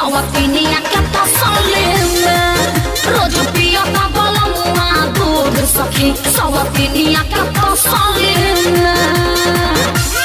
सवतिनिया के तसले में रोज पिया का बलमुआ दूध सखी सवतिनिया के तसले में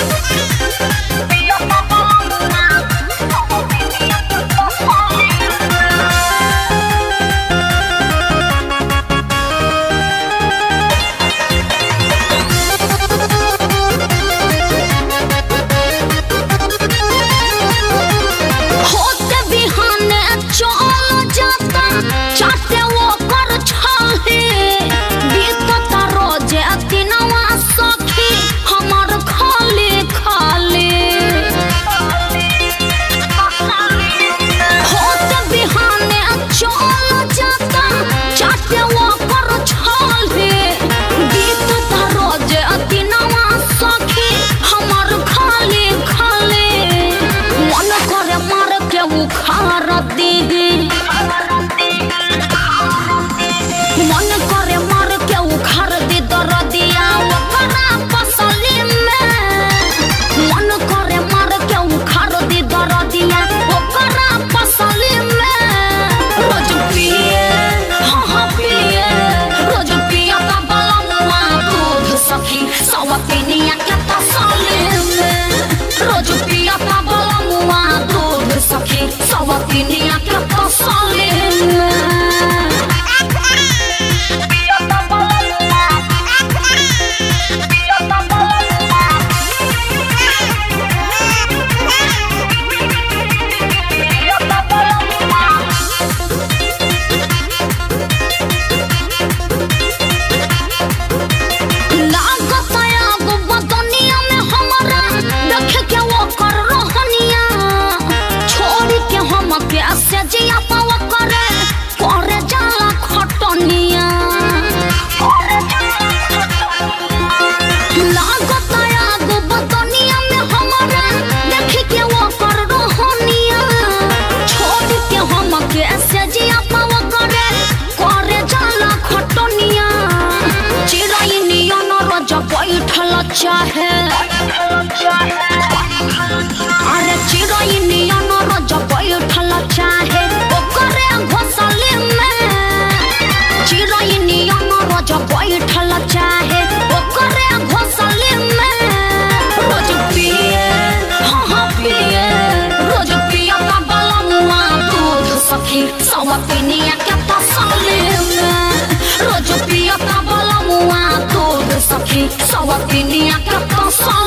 सवतिनिया के तसले में रोज पिया का बलमुआ दूध सखी सवतिनिया के तसले चाहे अरे चिड़ैनिया न रोज बैठल चाहे ओकरे घोसले में चिड़ैनिया न रोज बैठल चाहे ओकरे घोसले में रोज पिए हाँ पिए रोज पिया का बलमुआ दूध सखी सवतिनिया के तसले में रोज पिया का बलमुआ दूध सखी सवतिनिया के तसले